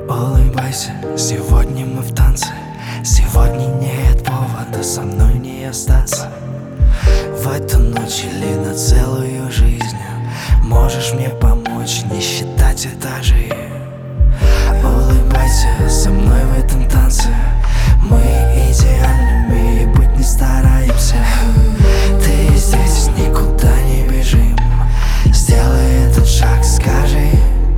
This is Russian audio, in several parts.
Улыбайся, сегодня мы в танце. Сегодня нет повода со мной не остаться. В эту ночь или на целую жизнь можешь мне помочь, не считать этажи. Улыбайся со мной в этом танце. Мы идеальными быть не стараемся. Ты здесь, никуда не бежим. Сделай этот шаг, скажи.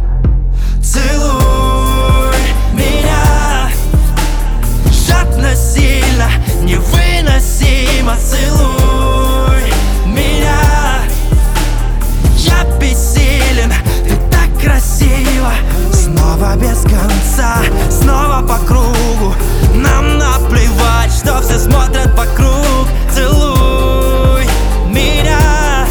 Целуй меня жадно, сильно, невыносимо. Целуй меня, я бессилен, ты так красиво. Снова без конца, снова по кругу. Нам наплевать, что все смотрят вокруг. Целуй меня.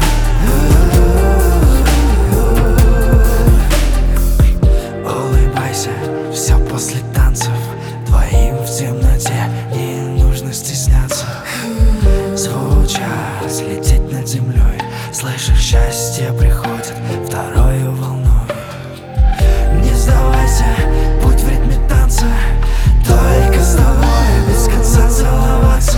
Улыбайся, все после танцев. Двоим в темноте не нужно стесняться. Звучать, лететь над землей. Слышишь, счастье приходит второю волной. Не сдавайся, путь в ритме танца. Только с тобой без конца целоваться.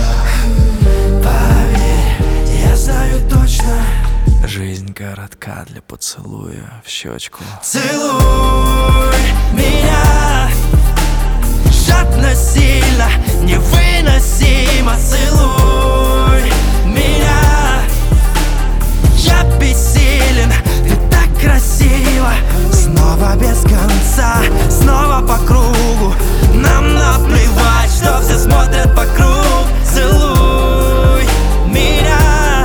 Поверь, я знаю точно. Жизнь коротка для поцелуя в щечку. Целуй меня жадно, сильно, невыносимо. Целуй меня, я бессилен, ты так красиво. Снова без конца, снова по кругу. Нам наплевать, что все смотрят вокруг. Целуй меня.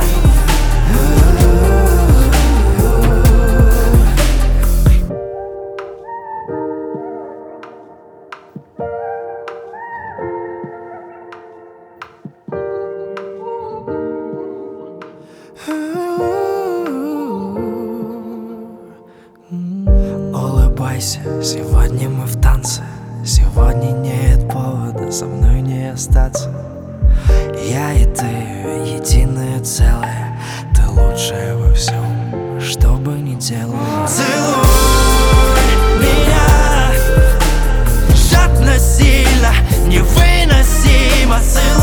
Улыбайся, сегодня мы в танце. Сегодня нет повода со мной не остаться. Я и ты, единое целое. Ты лучшая во всем, что бы ни делала. Целуй меня жадно, сильно, невыносимо. Целуй